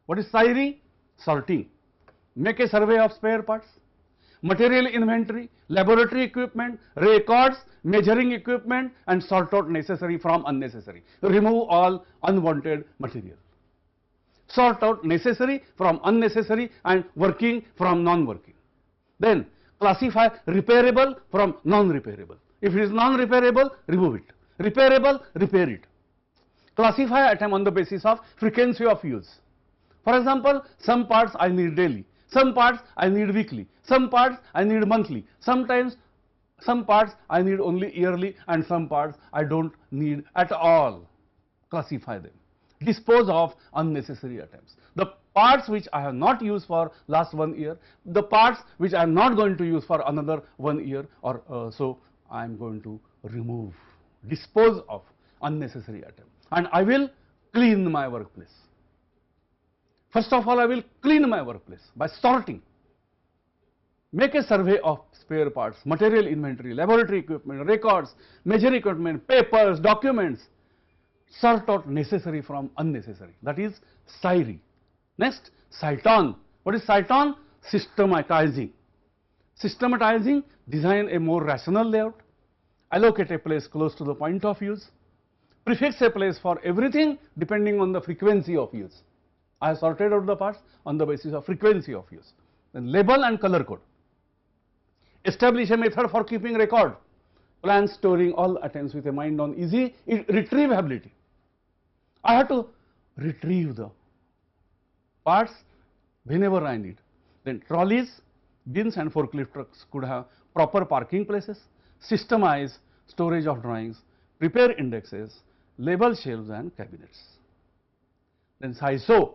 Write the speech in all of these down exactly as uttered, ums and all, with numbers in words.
What is S I R I? Sorting. Make a survey of spare parts, material inventory, laboratory equipment, records, measuring equipment, and sort out necessary from unnecessary. Remove all unwanted material. Sort out necessary from unnecessary and working from non-working. Then classify repairable from non-repairable. If it is non-repairable, remove it. Repairable, repair it. Classify item on the basis of frequency of use. For example, some parts I need daily, some parts I need weekly, some parts I need monthly, sometimes some parts I need only yearly, and some parts I don't need at all. Classify them. Dispose of unnecessary items. The parts which I have not used for last one year, the parts which I am not going to use for another one year or uh, so, I am going to remove, dispose of unnecessary items, and I will clean my workplace. First of all, I will clean my workplace by sorting. Make a survey of spare parts, material inventory, laboratory equipment, records, measure equipment, papers, documents. Sort out necessary from unnecessary. That is S I R I. Next, Sciton. What is Sciton? Systematizing. Systematizing, design a more rational layout, allocate a place close to the point of use, prefix a place for everything depending on the frequency of use. I have sorted out the parts on the basis of frequency of use. Then label and color code. Establish a method for keeping record. Plan storing all items with a mind on easy retrievability. I have to retrieve the parts whenever I need. Then trolleys, bins and forklift trucks could have proper parking places, systemize storage of drawings, prepare indexes, label shelves and cabinets. Then S I S O,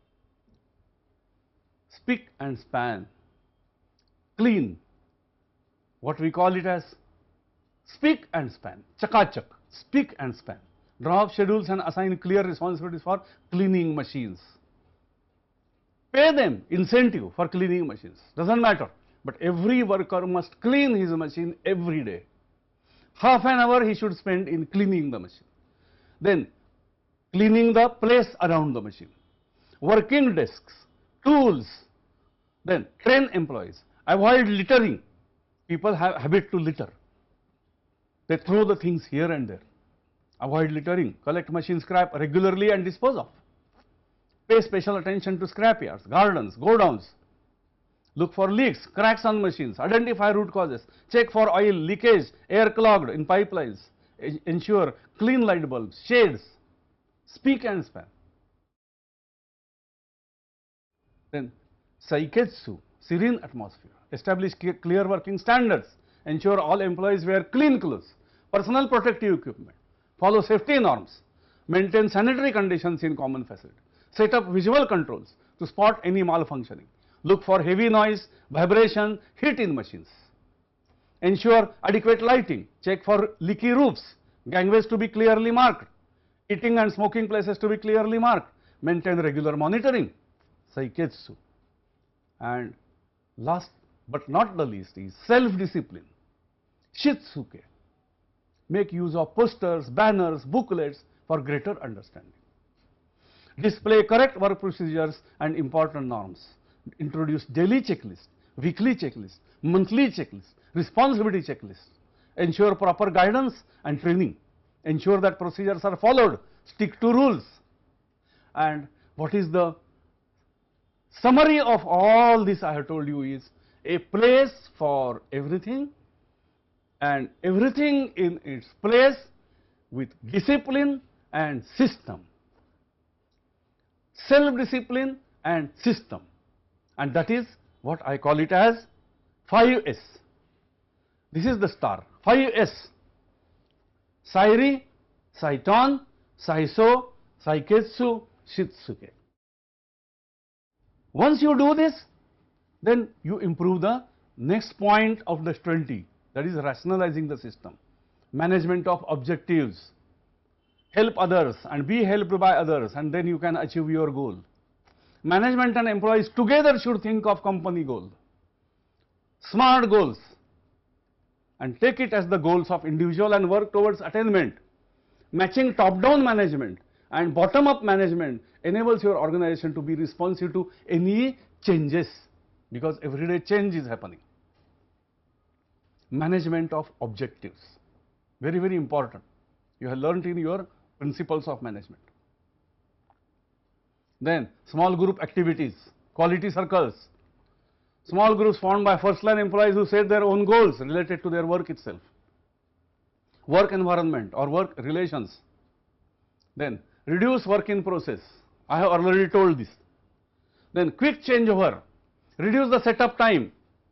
spick and span, clean, what we call it as spick and span, chakachak, spick and span. Draw up schedules and assign clear responsibilities for cleaning machines. Pay them incentive for cleaning machines, doesn't matter, but every worker must clean his machine every day. Half an hour he should spend in cleaning the machine. Then cleaning the place around the machine, working desks, tools. Then train employees, avoid littering. People have habit to litter. They throw the things here and there. Avoid littering, collect machine scrap regularly and dispose of. Pay special attention to scrap yards, gardens, godowns. Look for leaks, cracks on machines, identify root causes, check for oil leakage, air clogged in pipelines, ensure clean light bulbs, shades, spick and span. Then Saiketsu, serene atmosphere, establish clear working standards, ensure all employees wear clean clothes, personal protective equipment, follow safety norms, maintain sanitary conditions in common facility, set up visual controls to spot any malfunctioning, look for heavy noise, vibration, heat in machines, ensure adequate lighting, check for leaky roofs, gangways to be clearly marked, eating and smoking places to be clearly marked, maintain regular monitoring, Saiketsu. And last but not the least is self-discipline, Shitsuke. Make use of posters, banners, booklets for greater understanding. Display correct work procedures and important norms. Introduce daily checklist, weekly checklist, monthly checklist, responsibility checklist. Ensure proper guidance and training. Ensure that procedures are followed. Stick to rules. And what is the summary of all this I have told you is a place for everything and everything in its place with discipline and system. Self-discipline and system, and that is what I call it as five S. This is the star, five S. S I R I, Sciton, S I S O, Saiketsu, Shitsuke. Once you do this, then you improve the next point of the twenty, that is rationalizing the system, management of objectives, help others and be helped by others, and then you can achieve your goal. Management and employees together should think of company goal, smart goals, and take it as the goals of individual and work towards attainment. Matching top-down management And bottom up management enables your organization to be responsive to any changes, because everyday change is happening. Management of objectives, very very important. You have learnt in your principles of management. Then small group activities, quality circles, small groups formed by first line employees who set their own goals related to their work itself, work environment or work relations. Then reduce work in process, I have already told this. Then quick changeover, reduce the setup time.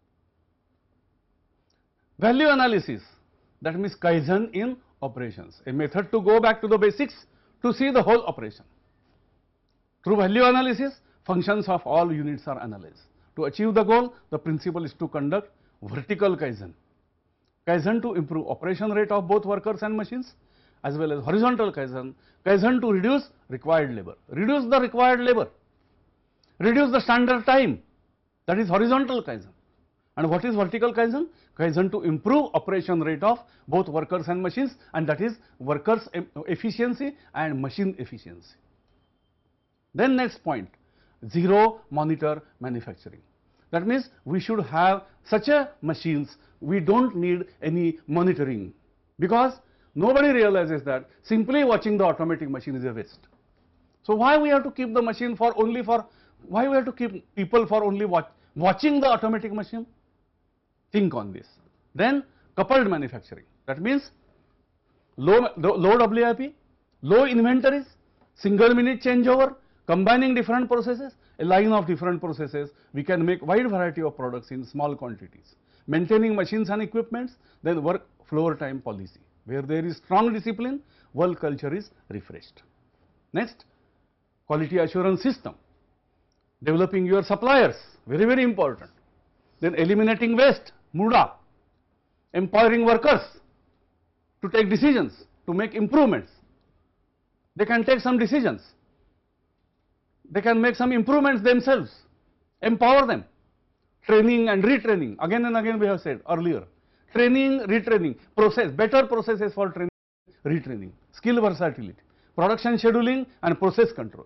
Value analysis, that means Kaizen in operations, a method to go back to the basics to see the whole operation. Through value analysis, functions of all units are analyzed. To achieve the goal, the principle is to conduct vertical Kaizen. Kaizen to improve operation rate of both workers and machines, as well as horizontal Kaizen, Kaizen to reduce required labor, reduce the required labor, reduce the standard time, that is horizontal Kaizen. And what is vertical Kaizen? Kaizen to improve operation rate of both workers and machines, and that is workers efficiency and machine efficiency. Then next point, zero monitor manufacturing. That means we should have such a machines, we don't need any monitoring, because nobody realizes that simply watching the automatic machine is a waste. So why we have to keep the machine for only for, why we have to keep people for only watch, watching the automatic machine? Think on this. Then coupled manufacturing, that means low, low W I P, low inventories, single minute changeover, combining different processes, a line of different processes, we can make wide variety of products in small quantities. Maintaining machines and equipments, then work floor time policy. Where there is strong discipline, work culture is refreshed. Next, quality assurance system, developing your suppliers, very very important. Then eliminating waste, MUDA, empowering workers to take decisions, to make improvements. They can take some decisions, they can make some improvements themselves, empower them. Training and retraining, again and again we have said earlier, training, retraining, process, better processes for training, retraining, skill versatility, production scheduling and process control.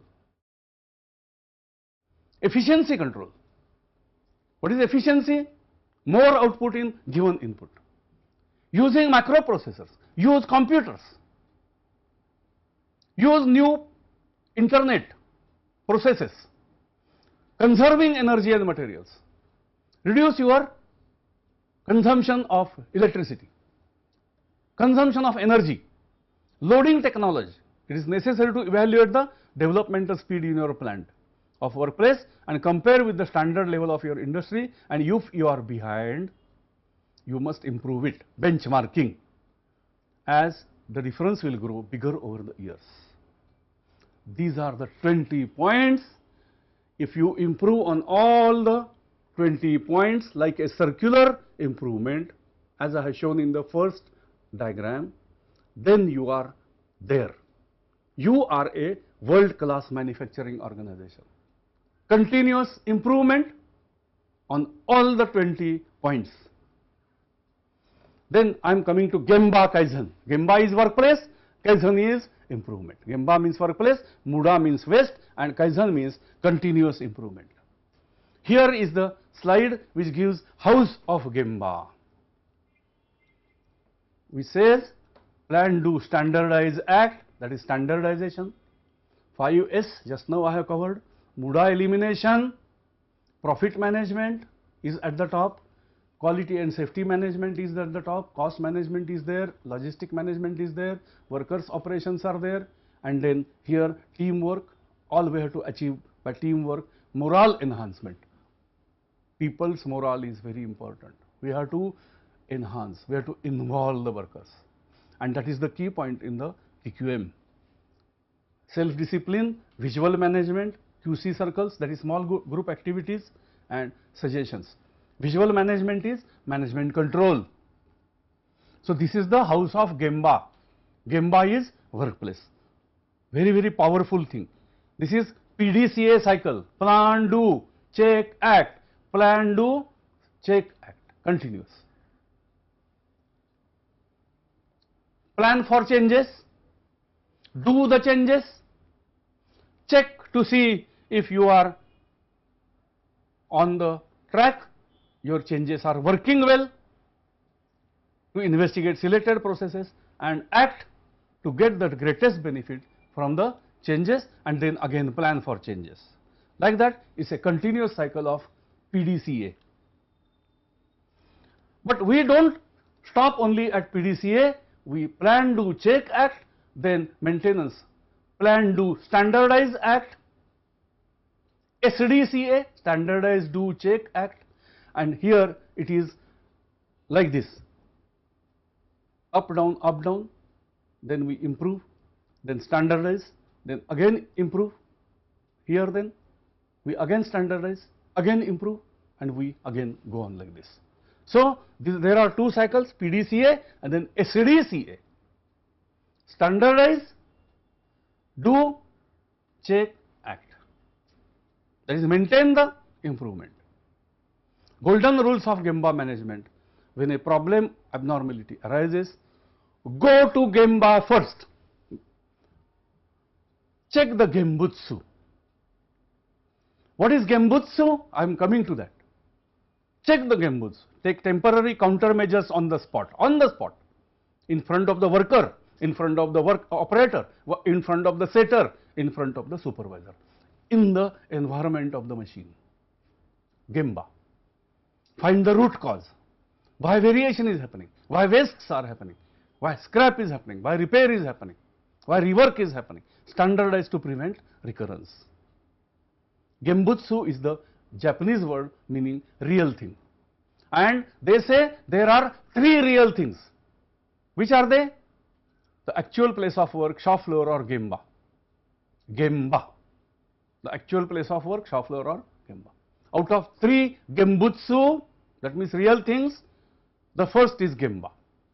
Efficiency control. What is efficiency? More output in given input. Using microprocessors, use computers, use new internet processes, conserving energy and materials, reduce your consumption of electricity, consumption of energy, loading technology. It is necessary to evaluate the developmental speed in your plant of workplace and compare with the standard level of your industry, and if you are behind, you must improve it, benchmarking, as the difference will grow bigger over the years. These are the twenty points. If you improve on all the twenty points like a circular improvement, as I have shown in the first diagram, then you are there. You are a world-class manufacturing organization. Continuous improvement on all the twenty points. Then I am coming to Gemba Kaizen. Gemba is workplace, Kaizen is improvement. Gemba means workplace, MUDA means waste, and Kaizen means continuous improvement. Here is the slide which gives house of Gemba. Which says plan, do, standardize, act, that is standardization. five S just now I have covered. MUDA elimination, profit management is at the top, quality and safety management is at the top, cost management is there, logistic management is there, workers operations are there, and then here teamwork, all we have to achieve by teamwork, morale enhancement. People's morale is very important. We have to enhance, we have to involve the workers, and that is the key point in the T Q M. Self-discipline, visual management, Q C circles, that is small group activities and suggestions. Visual management is management control. So this is the house of Gemba. Gemba is workplace. Very, very powerful thing. This is P D C A cycle. Plan, do, check, act. Plan, do, check, act. Continuous. Plan for changes. Do the changes. check to see if you are on the track, your changes are working well, to investigate selected processes and act to get the greatest benefit from the changes, and then again plan for changes. Like that, it's a continuous cycle of P D C A. But we don't stop only at P D C A, we plan, do, check, act, then maintenance, plan, do, standardize, act, S D C A, standardize, do, check, act, and here it is like this, up, down, up, down, then we improve, then standardize, then again improve, here then we again standardize, again improve, and we again go on like this. So, this, there are two cycles, P D C A and then S D C A, standardize, do, check, act, that is maintain the improvement. Golden rules of Gemba management: when a problem abnormality arises, go to Gemba first, check the Gembutsu. What is Gembutsu? I am coming to that. Check the Gembutsu, take temporary countermeasures on the spot, on the spot, in front of the worker, in front of the work operator, in front of the setter, in front of the supervisor, in the environment of the machine. Gemba. Find the root cause. Why variation is happening? Why wastes are happening? Why scrap is happening? Why repair is happening? Why rework is happening? Standardize to prevent recurrence. Gembutsu is the Japanese word meaning real thing. And they say there are three real things. Which are they? The actual place of work, shop floor or Gemba. Gemba. The actual place of work, shop floor or Gemba. Out of three Gembutsu, that means real things, the first is Gemba.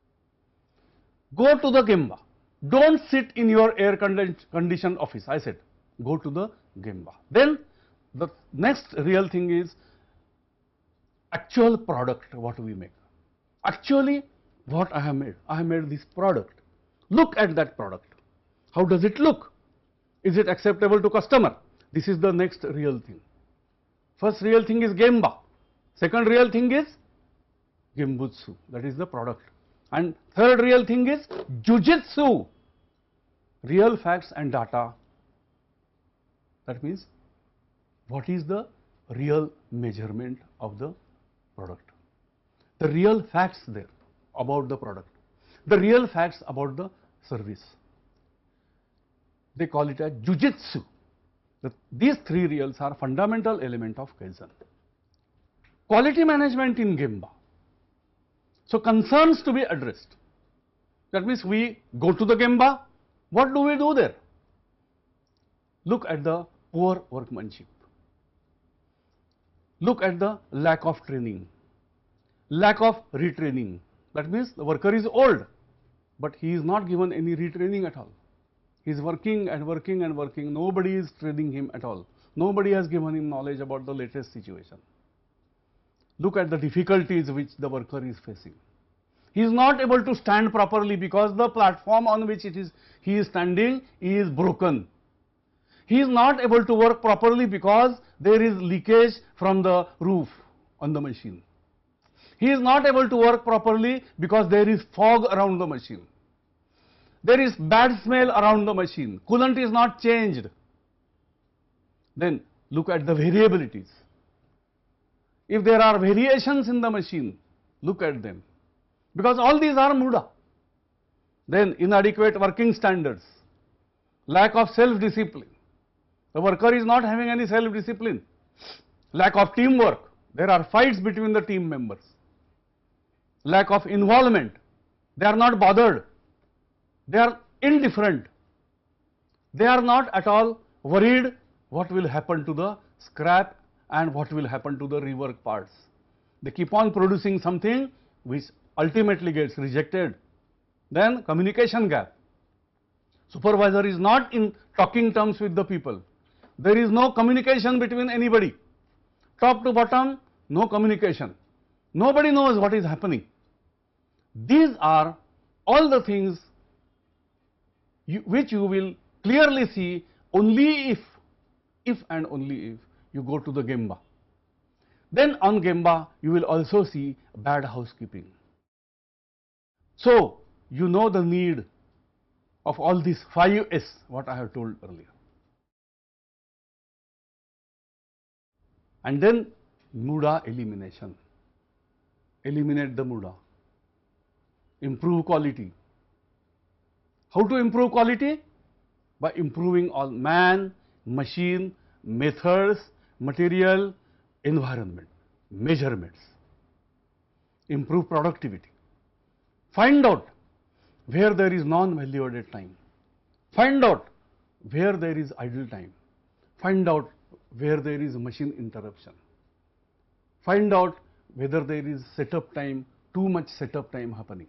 Go to the Gemba. Don't sit in your air conditioned office, I said. Go to the Gemba. Then the next real thing is actual product, what we make. Actually, what I have made? I have made this product. Look at that product. How does it look? Is it acceptable to customer? This is the next real thing. First real thing is Gemba. Second real thing is Gembutsu, that is the product. And third real thing is Jujitsu, real facts and data. That means what is the real measurement of the product, the real facts there about the product, the real facts about the service. They call it as Jujitsu. The, these three reals are fundamental element of Kaizen. Quality management in Gemba. So, concerns to be addressed. That means we go to the Gemba. What do we do there? Look at the poor workmanship. Look at the lack of training, lack of retraining. That means the worker is old, but he is not given any retraining at all. He is working and working and working. Nobody is training him at all. Nobody has given him knowledge about the latest situation. Look at the difficulties which the worker is facing. He is not able to stand properly because the platform on which it is he is standing is broken. He is not able to work properly because there is leakage from the roof on the machine. He is not able to work properly because there is fog around the machine. There is bad smell around the machine. Coolant is not changed. Then look at the variabilities. If there are variations in the machine, look at them. Because all these are muda. Then inadequate working standards, lack of self-discipline. The worker is not having any self-discipline. Lack of teamwork. There are fights between the team members. Lack of involvement. They are not bothered. They are indifferent. They are not at all worried what will happen to the scrap and what will happen to the rework parts. They keep on producing something which ultimately gets rejected. Then communication gap. Supervisor is not in talking terms with the people. There is no communication between anybody. Top to bottom, no communication. Nobody knows what is happening. These are all the things you, which you will clearly see only if if and only if you go to the Gemba. Then on Gemba, you will also see bad housekeeping. So, you know the need of all these five S, what I have told earlier. And then Muda elimination. Eliminate the Muda. Improve quality. How to improve quality? By improving all man, machine, methods, material, environment, measurements. Improve productivity. Find out where there is non-value added time. Find out where there is idle time. Find out where there is machine interruption. Find out whether there is setup time, too much setup time happening.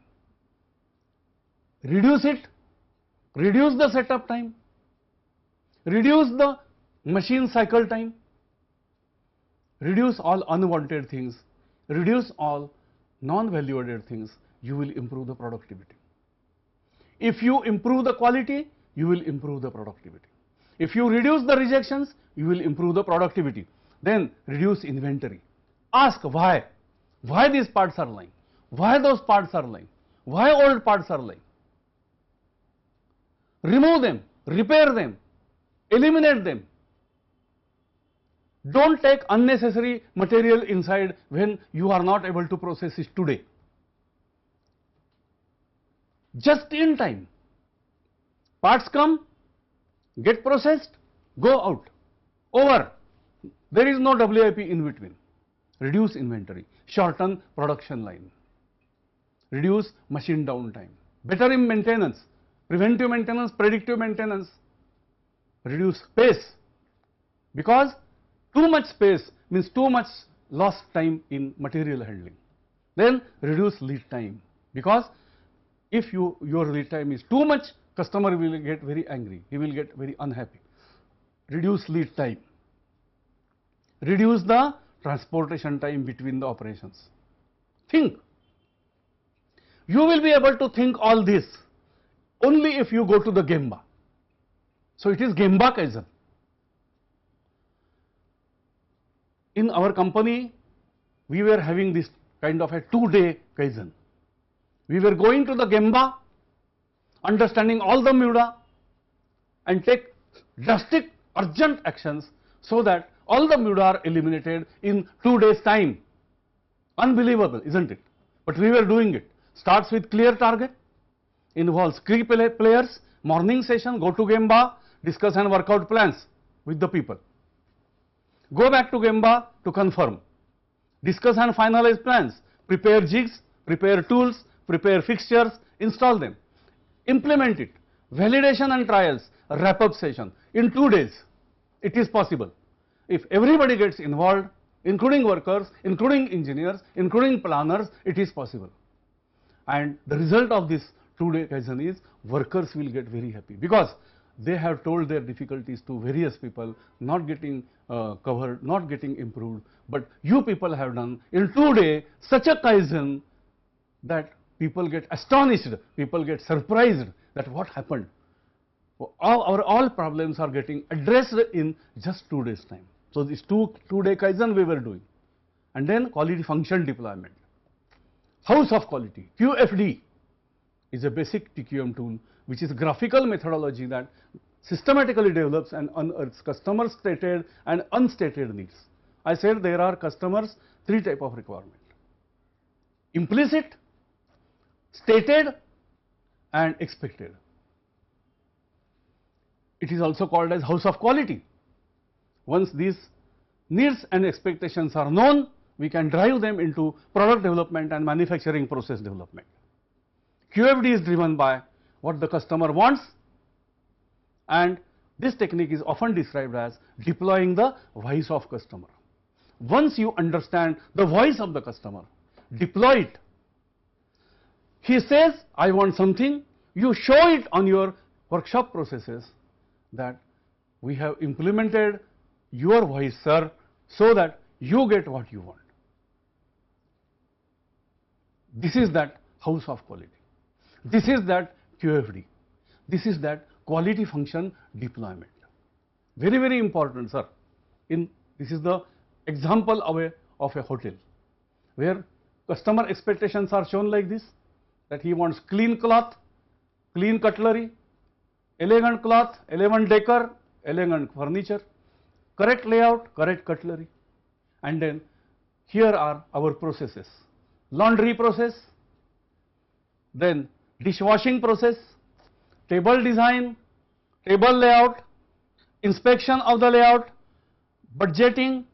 Reduce it. Reduce the setup time. Reduce the machine cycle time. Reduce all unwanted things. Reduce all non-value added things. You will improve the productivity. If you improve the quality, you will improve the productivity. If you reduce the rejections, you will improve the productivity. Then reduce inventory. Ask why. Why these parts are lying? Why those parts are lying? Why old parts are lying? Remove them, repair them, eliminate them. Don't take unnecessary material inside when you are not able to process it today. Just in time. Parts come, get processed, go out. Over. There is no W I P in between. Reduce inventory, shorten production line, reduce machine downtime, better in maintenance, preventive maintenance, predictive maintenance, reduce space, because too much space means too much lost time in material handling. Then reduce lead time, because if you your lead time is too much, customer will get very angry, he will get very unhappy. Reduce lead time. Reduce the transportation time between the operations. Think. You will be able to think all this only if you go to the Gemba. So it is Gemba Kaizen. In our company, we were having this kind of a two-day Kaizen. We were going to the Gemba, understanding all the Muda, and take drastic, urgent actions so that all the Muda are eliminated in two days time. Unbelievable, isn't it? But we were doing it. Starts with clear target, involves key players, morning session, go to Gemba, discuss and work out plans with the people. Go back to Gemba to confirm, discuss and finalize plans, prepare jigs, prepare tools, prepare fixtures, install them, implement it, validation and trials, wrap up session in two days. It is possible. If everybody gets involved, including workers, including engineers, including planners, it is possible. And the result of this two-day Kaizen is workers will get very happy, because they have told their difficulties to various people, not getting uh, covered, not getting improved, but you people have done in two days such a Kaizen that people get astonished, people get surprised that what happened. All, our all problems are getting addressed in just two days time. So this two, two day Kaizen we were doing. And then quality function deployment. House of quality, Q F D is a basic T Q M tool which is graphical methodology that systematically develops and unearths customer stated and unstated needs. I said there are customers three type of requirement: implicit, stated and expected. It is also called as house of quality. Once these needs and expectations are known, we can drive them into product development and manufacturing process development. Q F D is driven by what the customer wants, and this technique is often described as deploying the voice of customer. Once you understand the voice of the customer, deploy it. He says, I want something, you show it on your workshop processes that we have implemented your voice, sir, so that you get what you want. This is that house of quality. This is that Q F D. This is that quality function deployment. Very, very important, sir. In this is the example of a, of a hotel where customer expectations are shown like this, that he wants clean cloth, clean cutlery, elegant cloth, elegant decor, elegant furniture, correct layout, correct cutlery. And then here are our processes: laundry process, then dishwashing process, table design, table layout, inspection of the layout, budgeting,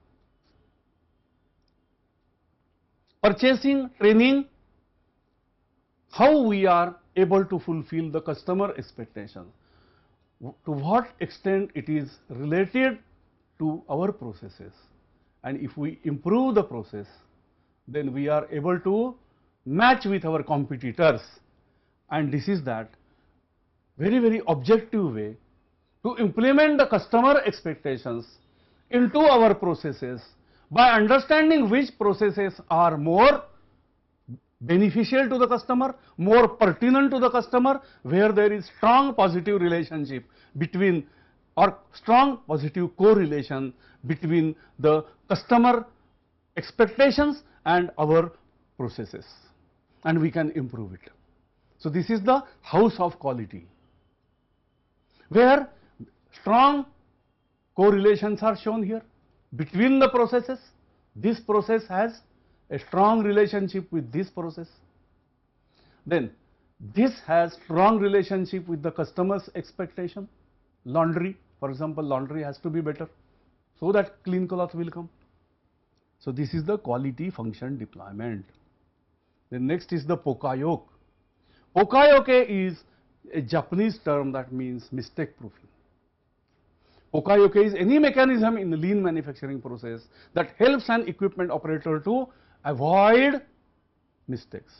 purchasing, training, how we are able to fulfill the customer expectations, to what extent it is related to our processes, and if we improve the process, then we are able to match with our competitors. And this is that very, very objective way to implement the customer expectations into our processes by understanding which processes are more beneficial to the customer, more pertinent to the customer, where there is strong positive relationship between or strong positive correlation between the customer expectations and our processes, and we can improve it. So this is the house of quality, where strong correlations are shown here between the processes. This process has a strong relationship with this process. Then this has strong relationship with the customer's expectation. Laundry, for example, laundry has to be better so that clean cloth will come. So this is the quality function deployment. Then next is the Pokayoke. Pokayoke is a Japanese term that means mistake proofing. Pokayoke is any mechanism in the lean manufacturing process that helps an equipment operator to avoid mistakes.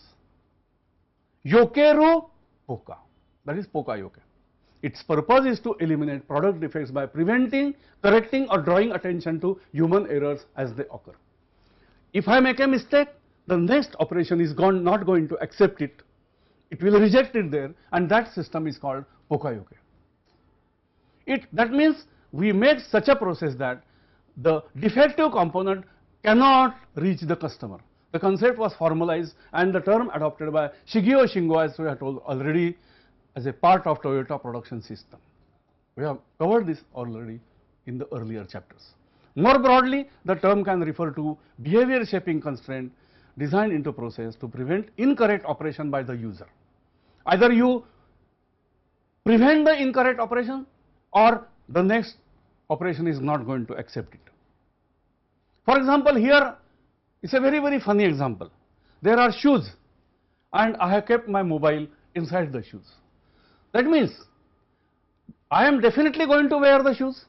Yokeru Poka, that is Pokayoke. Its purpose is to eliminate product defects by preventing, correcting or drawing attention to human errors as they occur. If I make a mistake, the next operation is gone, not going to accept it. It will reject it there, and that system is called Pokayoke. It, that means we made such a process that the defective component cannot reach the customer. The concept was formalized and the term adopted by Shigeo Shingo, as we have told already, as a part of Toyota production system. We have covered this already in the earlier chapters. More broadly, the term can refer to behavior shaping constraint designed into process to prevent incorrect operation by the user. Either you prevent the incorrect operation or the next operation is not going to accept it. For example, here it's a very, very funny example. There are shoes and I have kept my mobile inside the shoes. That means I am definitely going to wear the shoes.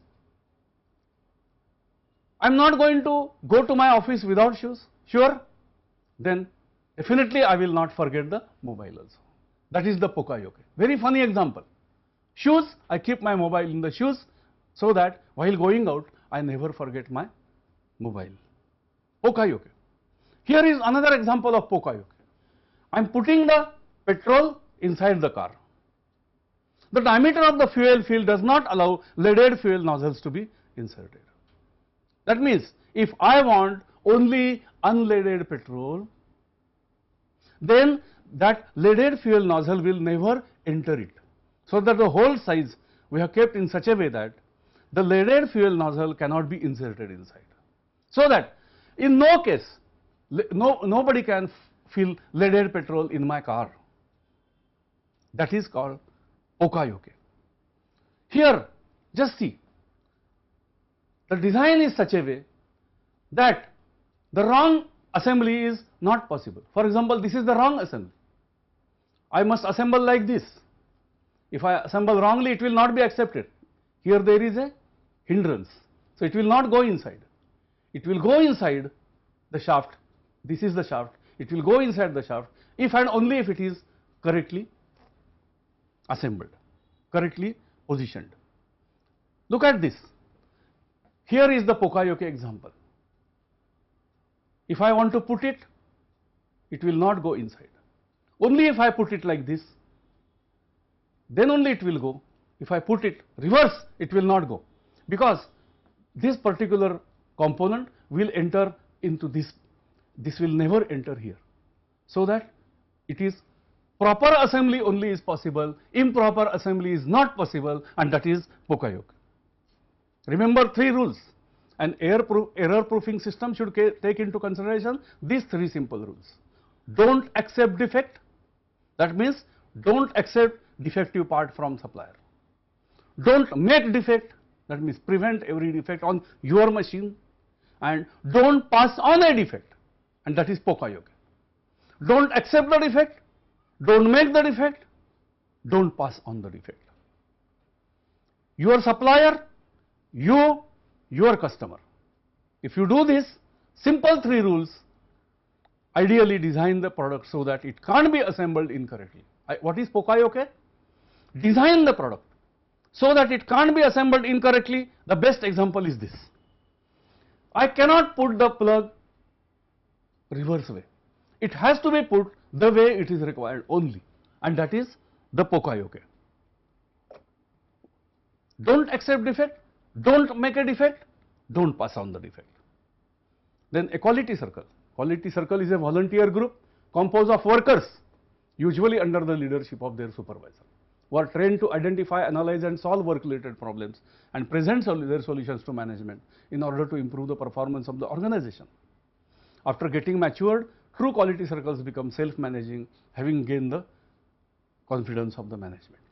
I am not going to go to my office without shoes, sure. Then definitely I will not forget the mobile also. That is the Pokayoke. Very funny example. Shoes, I keep my mobile in the shoes so that while going out I never forget my mobile. Pokayoke. Here is another example of Pokayoke. I am putting the petrol inside the car. The diameter of the fuel fill does not allow leaded fuel nozzles to be inserted. That means if I want only unleaded petrol, then that leaded fuel nozzle will never enter it. So that the whole size we have kept in such a way that the leaded fuel nozzle cannot be inserted inside. So that in no case, no, nobody can fill leaded petrol in my car. That is called Pokayoke. Here, just see, the design is such a way that the wrong assembly is not possible. For example, this is the wrong assembly. I must assemble like this. If I assemble wrongly, it will not be accepted. Here there is a hindrance. So it will not go inside. It will go inside the shaft. This is the shaft. It will go inside the shaft if and only if it is correctly assembled, correctly positioned. Look at this. Here is the Pokayoke example. If I want to put it, it will not go inside. Only if I put it like this, then only it will go. If I put it reverse, it will not go. because this particular component will enter into this, this will never enter here. So that it is proper assembly only is possible, improper assembly is not possible, and that is Poka-yoke. Remember three rules. An error, proof, error proofing system should take into consideration these three simple rules. Don't accept defect, that means don't accept defective part from supplier. Don't make defect, that means prevent every defect on your machine, and don't pass on a defect, and that is Poka-yoke. Don't accept the defect, don't make the defect, don't pass on the defect. Your supplier, you, your customer. If you do this simple three rules, ideally design the product so that it can't be assembled incorrectly. I, what is Poka-yoke? Design the product so that it can't be assembled incorrectly. The best example is this. I cannot put the plug reverse way. It has to be put the way it is required only, and that is the Poka-yoke. Don't accept defect, don't make a defect, don't pass on the defect. Then a quality circle. Quality circle is a volunteer group composed of workers, usually under the leadership of their supervisor, who are trained to identify, analyze and solve work related problems and present their solutions to management in order to improve the performance of the organization. After getting matured, true quality circles become self-managing, having gained the confidence of the management.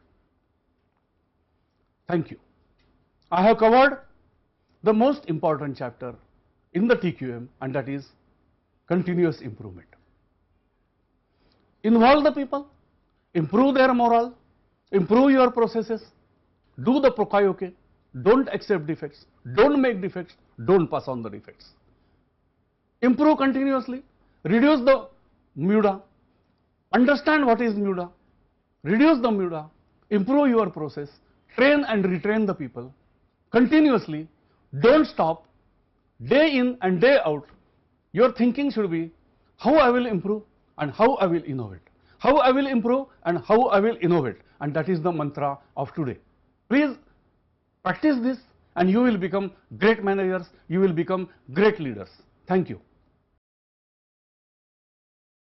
Thank you. I have covered the most important chapter in the T Q M, and that is continuous improvement. Involve the people, improve their morale, improve your processes, do the Poka-yoke, don't accept defects, don't make defects, don't pass on the defects. Improve continuously, reduce the muda, understand what is muda, reduce the muda, improve your process, train and retrain the people continuously, don't stop, day in and day out. Your thinking should be how I will improve and how I will innovate, how I will improve and how I will innovate, and that is the mantra of today. Please practice this and you will become great managers, you will become great leaders. Thank you.